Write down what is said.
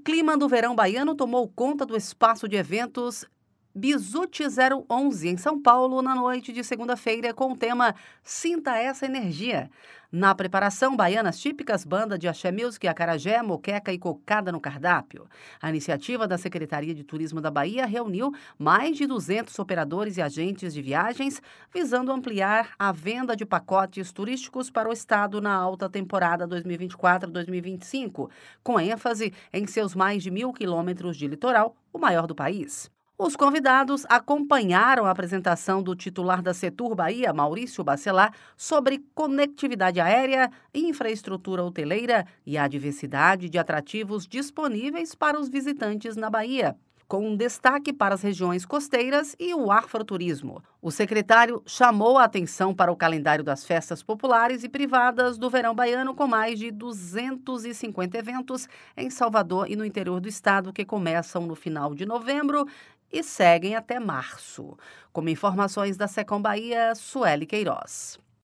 clima do verão baiano tomou conta do espaço de eventos Bizute 011, em São Paulo, na noite de segunda-feira, com o tema Sinta Essa Energia. Na preparação, baianas típicas, banda de axé music, acarajé, moqueca e cocada no cardápio. A iniciativa da Secretaria de Turismo da Bahia reuniu mais de 200 operadores e agentes de viagens, visando ampliar a venda de pacotes turísticos para o estado na alta temporada 2024-2025, com ênfase em seus mais de 1.000 quilômetros de litoral, o maior do país. Os convidados acompanharam a apresentação do titular da Setur Bahia, Maurício Bacelar, sobre conectividade aérea, infraestrutura hoteleira e a diversidade de atrativos disponíveis para os visitantes na Bahia, com um destaque para as regiões costeiras e o afroturismo. O secretário chamou a atenção para o calendário das festas populares e privadas do verão baiano, com mais de 250 eventos em Salvador e no interior do estado, que começam no final de novembro e seguem até março. Com informações da Secom Bahia, Sueli Queiroz.